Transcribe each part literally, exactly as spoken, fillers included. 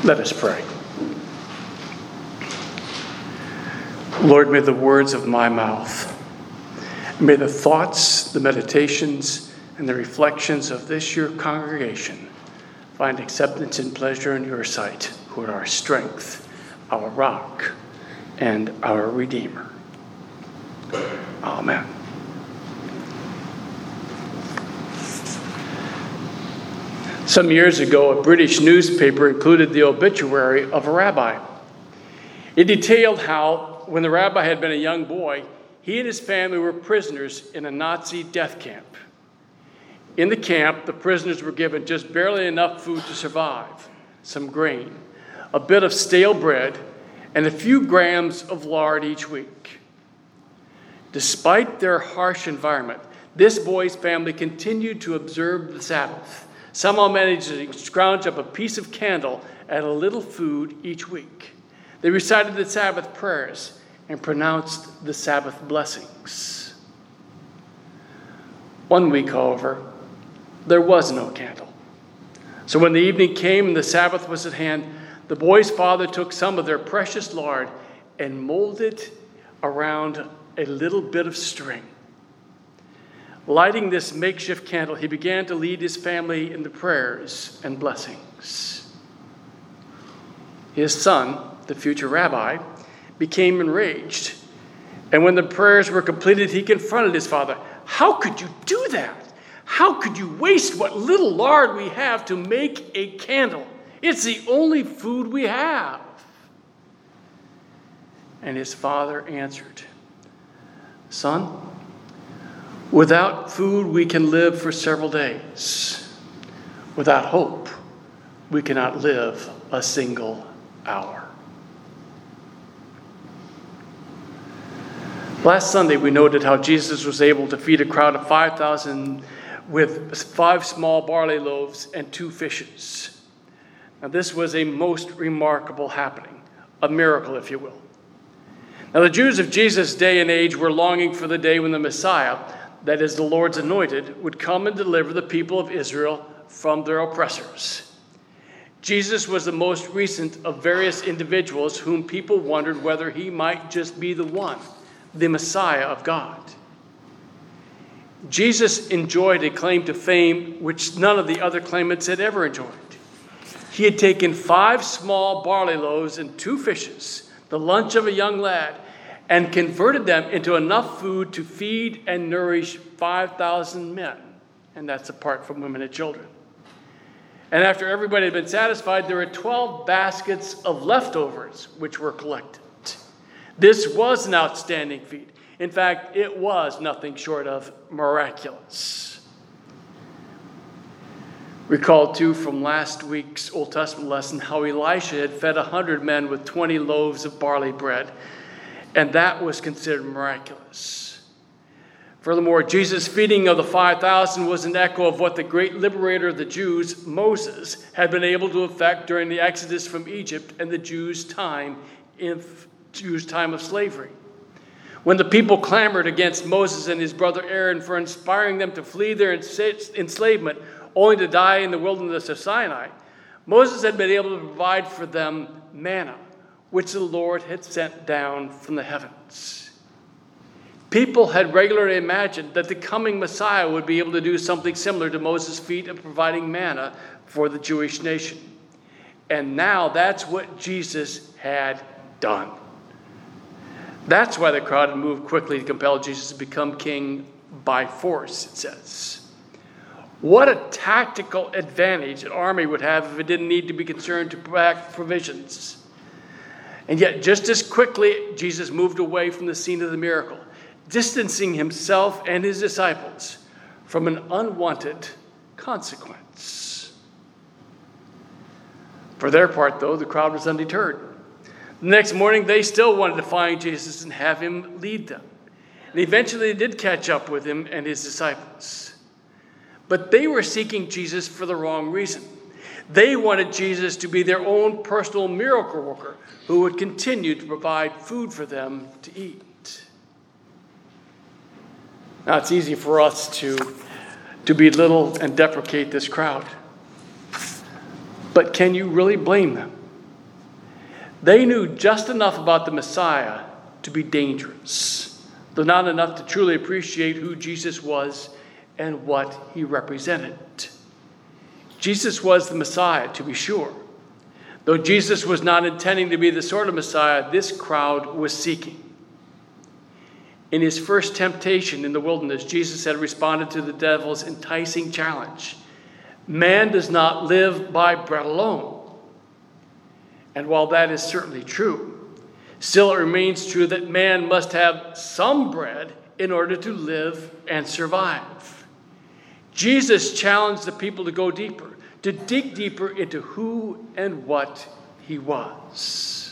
Let us pray. Lord, may the words of my mouth, may the thoughts, the meditations, and the reflections of this your congregation find acceptance and pleasure in your sight, who are our strength, our rock, and our Redeemer. Amen. Some years ago, a British newspaper included the obituary of a rabbi. It detailed how, when the rabbi had been a young boy, he and his family were prisoners in a Nazi death camp. In the camp, the prisoners were given just barely enough food to survive, some grain, a bit of stale bread, and a few grams of lard each week. Despite their harsh environment, this boy's family continued to observe the Sabbath, somehow managed to scrounge up a piece of candle and a little food each week. They recited the Sabbath prayers and pronounced the Sabbath blessings. One week, however, there was no candle. So when the evening came and the Sabbath was at hand, the boy's father took some of their precious lard and molded around a little bit of string. Lighting this makeshift candle, he began to lead his family in the prayers and blessings. His son, the future rabbi, became enraged. And when the prayers were completed, he confronted his father. "How could you do that? How could you waste what little lard we have to make a candle? It's the only food we have." And his father answered, "Son, without food we can live for several days. Without hope, we cannot live a single hour." Last Sunday, we noted how Jesus was able to feed a crowd of five thousand with five small barley loaves and two fishes. Now, this was a most remarkable happening, a miracle, if you will. Now, the Jews of Jesus' day and age were longing for the day when the Messiah, that is, the Lord's anointed, would come and deliver the people of Israel from their oppressors. Jesus was the most recent of various individuals whom people wondered whether he might just be the one, the Messiah of God. Jesus enjoyed a claim to fame which none of the other claimants had ever enjoyed. He had taken five small barley loaves and two fishes, the lunch of a young lad, and converted them into enough food to feed and nourish five thousand men. And that's apart from women and children. And after everybody had been satisfied, there were twelve baskets of leftovers which were collected. This was an outstanding feat. In fact, it was nothing short of miraculous. Recall, too, from last week's Old Testament lesson how Elisha had fed one hundred men with twenty loaves of barley bread, and that was considered miraculous. Furthermore, Jesus' feeding of the five thousand was an echo of what the great liberator of the Jews, Moses, had been able to effect during the Exodus from Egypt and the Jews' time in Jews' time of slavery. When the people clamored against Moses and his brother Aaron for inspiring them to flee their enslavement, only to die in the wilderness of Sinai, Moses had been able to provide for them manna, which the Lord had sent down from the heavens. People had regularly imagined that the coming Messiah would be able to do something similar to Moses' feat of providing manna for the Jewish nation. And now that's what Jesus had done. That's why the crowd had moved quickly to compel Jesus to become king by force, it says. What a tactical advantage an army would have if it didn't need to be concerned to pack provisions. And yet, just as quickly, Jesus moved away from the scene of the miracle, distancing himself and his disciples from an unwanted consequence. For their part, though, the crowd was undeterred. The next morning, they still wanted to find Jesus and have him lead them. And eventually, they did catch up with him and his disciples. But they were seeking Jesus for the wrong reason. They wanted Jesus to be their own personal miracle worker who would continue to provide food for them to eat. Now, it's easy for us to, to belittle and deprecate this crowd. But can you really blame them? They knew just enough about the Messiah to be dangerous, though not enough to truly appreciate who Jesus was and what he represented. Jesus was the Messiah, to be sure. Though Jesus was not intending to be the sort of Messiah this crowd was seeking. In his first temptation in the wilderness, Jesus had responded to the devil's enticing challenge. Man does not live by bread alone. And while that is certainly true, still it remains true that man must have some bread in order to live and survive. Jesus challenged the people to go deeper, to dig deeper into who and what he was.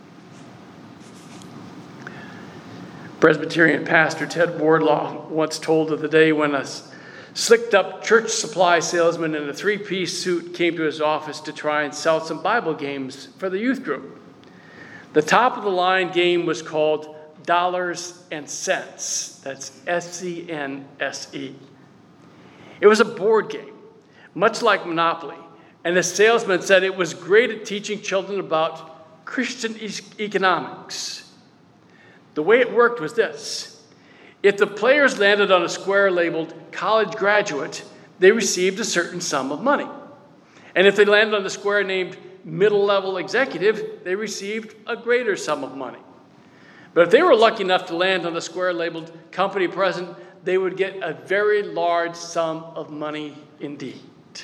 Presbyterian pastor Ted Wardlaw once told of the day when a slicked-up church supply salesman in a three-piece suit came to his office to try and sell some Bible games for the youth group. The top-of-the-line game was called Dollars and Cents. That's S E N S E. It was a board game, much like Monopoly, and the salesman said it was great at teaching children about Christian e- economics. The way it worked was this. If the players landed on a square labeled college graduate, they received a certain sum of money. And if they landed on the square named middle-level executive, they received a greater sum of money. But if they were lucky enough to land on the square labeled company president, they would get a very large sum of money indeed.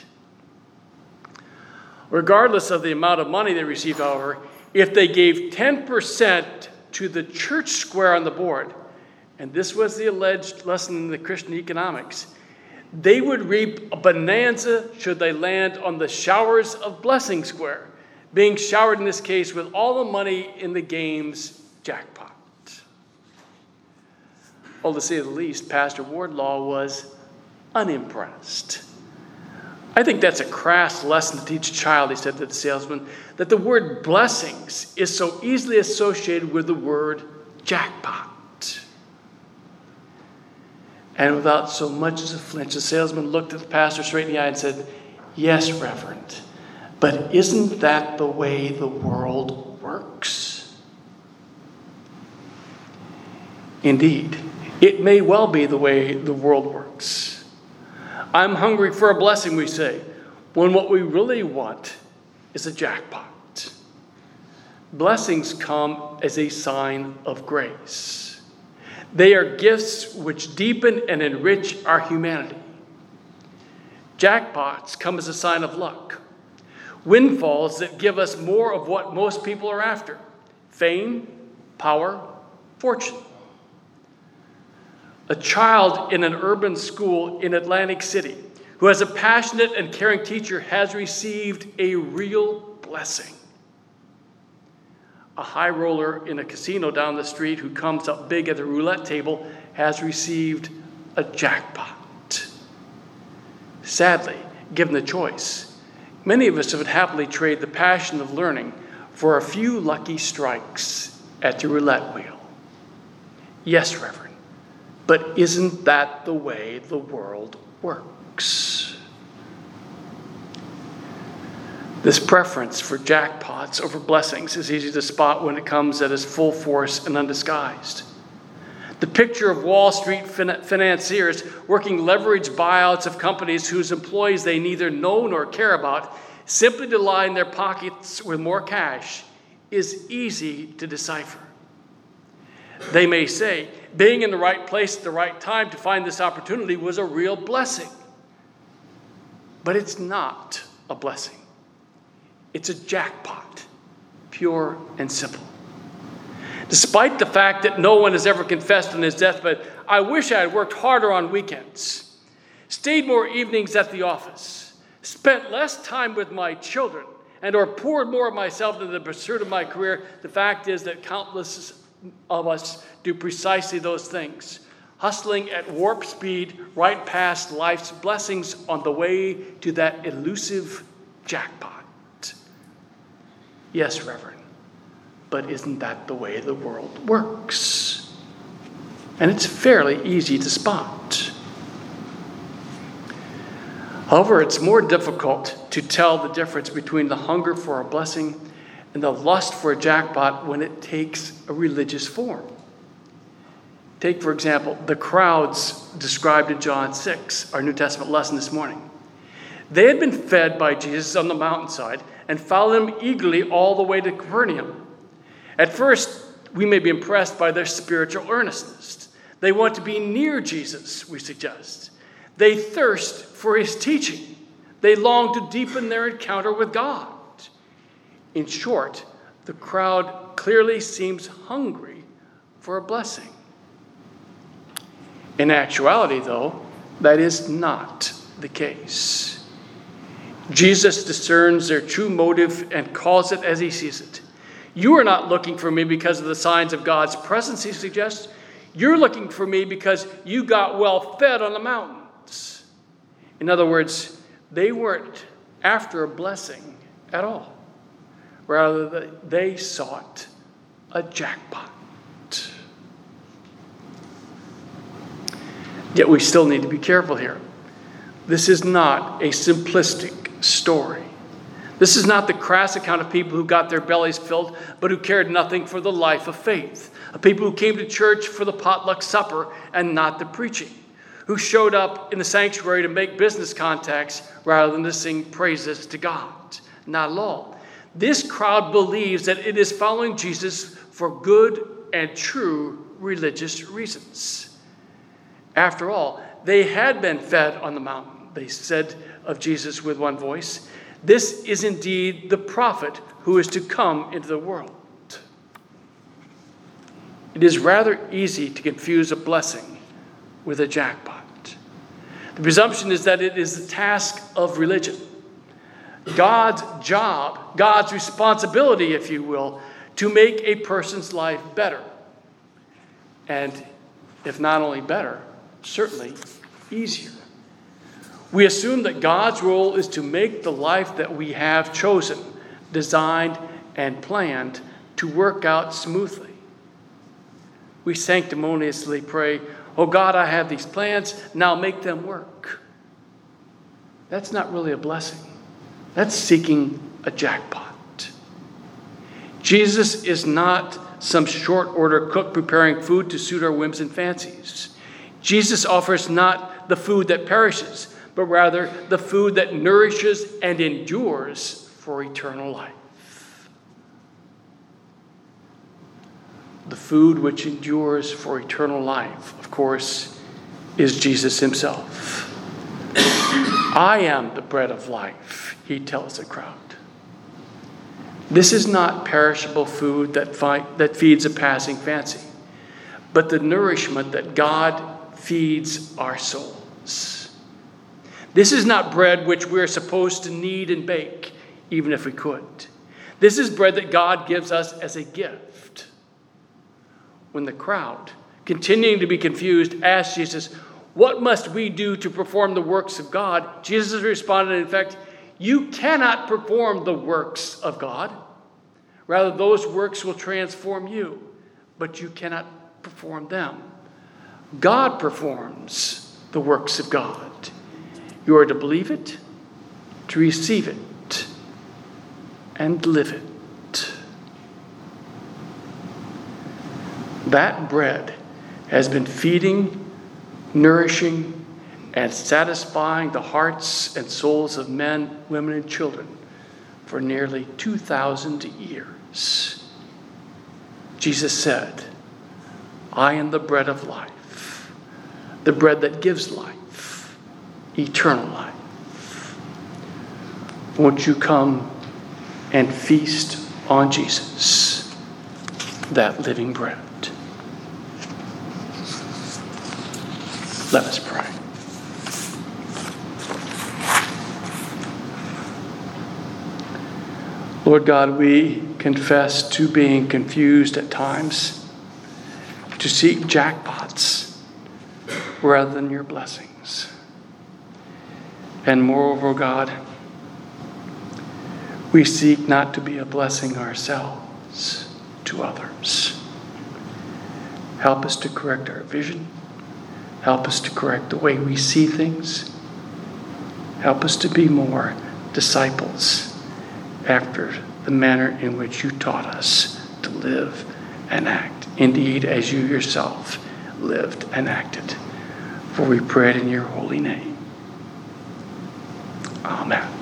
Regardless of the amount of money they received, however, if they gave ten percent to the church square on the board, and this was the alleged lesson in the Christian economics, they would reap a bonanza should they land on the showers of blessing square, being showered in this case with all the money in the game's jackpot. Well, to say the least, Pastor Wardlaw was unimpressed. I think that's a crass lesson to teach a child, he said to the salesman, that the word blessings is so easily associated with the word jackpot. And without so much as a flinch, the salesman looked at the pastor straight in the eye and said, "Yes, Reverend, but isn't that the way the world works?" Indeed, it may well be the way the world works. I'm hungry for a blessing, we say, when what we really want is a jackpot. Blessings come as a sign of grace. They are gifts which deepen and enrich our humanity. Jackpots come as a sign of luck. Windfalls that give us more of what most people are after: fame, power, fortune. A child in an urban school in Atlantic City who has a passionate and caring teacher has received a real blessing. A high roller in a casino down the street who comes up big at the roulette table has received a jackpot. Sadly, given the choice, many of us would happily trade the passion of learning for a few lucky strikes at the roulette wheel. Yes, Reverend, but isn't that the way the world works? This preference for jackpots over blessings is easy to spot when it comes at its full force and undisguised. The picture of Wall Street fin- financiers working leveraged buyouts of companies whose employees they neither know nor care about, simply to line their pockets with more cash, is easy to decipher. They may say, being in the right place at the right time to find this opportunity was a real blessing. But it's not a blessing. It's a jackpot, pure and simple. Despite the fact that no one has ever confessed on his deathbed, I wish I had worked harder on weekends, stayed more evenings at the office, spent less time with my children, and or poured more of myself into the pursuit of my career. The fact is that countless of us do precisely those things, hustling at warp speed right past life's blessings on the way to that elusive jackpot. Yes, Reverend, but isn't that the way the world works? And it's fairly easy to spot. However, it's more difficult to tell the difference between the hunger for a blessing and the lust for a jackpot when it takes a religious form. Take, for example, the crowds described in John six, our New Testament lesson this morning. They had been fed by Jesus on the mountainside and followed him eagerly all the way to Capernaum. At first, we may be impressed by their spiritual earnestness. They want to be near Jesus, we suggest. They thirst for his teaching. They long to deepen their encounter with God. In short, the crowd clearly seems hungry for a blessing. In actuality, though, that is not the case. Jesus discerns their true motive and calls it as he sees it. You are not looking for me because of the signs of God's presence, he suggests. You're looking for me because you got well fed on the mountains. In other words, they weren't after a blessing at all. Rather, they sought a jackpot. Yet we still need to be careful here. This is not a simplistic story. This is not the crass account of people who got their bellies filled, but who cared nothing for the life of faith. Of people who came to church for the potluck supper and not the preaching. Who showed up in the sanctuary to make business contacts rather than to sing praises to God. Not at all. This crowd believes that it is following Jesus for good and true religious reasons. After all, they had been fed on the mountain. They said of Jesus with one voice, "This is indeed the prophet who is to come into the world." It is rather easy to confuse a blessing with a jackpot. The presumption is that it is the task of religion. God's job, God's responsibility, if you will, to make a person's life better. And if not only better, certainly easier. We assume that God's role is to make the life that we have chosen, designed, and planned to work out smoothly. We sanctimoniously pray, "Oh God, I have these plans, now make them work." That's not really a blessing. That's seeking a jackpot. Jesus is not some short order cook preparing food to suit our whims and fancies. Jesus offers not the food that perishes, but rather the food that nourishes and endures for eternal life. The food which endures for eternal life, of course, is Jesus himself. "I am the bread of life," he tells the crowd. This is not perishable food that, fi- that feeds a passing fancy, but the nourishment that God feeds our souls. This is not bread which we're supposed to knead and bake, even if we could. This is bread that God gives us as a gift. When the crowd, continuing to be confused, asked Jesus, "What must we do to perform the works of God?" Jesus responded, in fact, "You cannot perform the works of God. Rather, those works will transform you, but you cannot perform them. God performs the works of God. You are to believe it, to receive it, and live it." That bread has been feeding, nourishing, and satisfying the hearts and souls of men, women, and children for nearly two thousand years. Jesus said, "I am the bread of life, the bread that gives life, eternal life." Won't you come and feast on Jesus, that living bread? Let us pray. Lord God, we confess to being confused at times, to seek jackpots rather than your blessings. And moreover, God, we seek not to be a blessing ourselves to others. Help us to correct our vision. Help us to correct the way we see things. Help us to be more disciples after the manner in which you taught us to live and act, indeed as you yourself lived and acted. For we pray it in your holy name. Amen.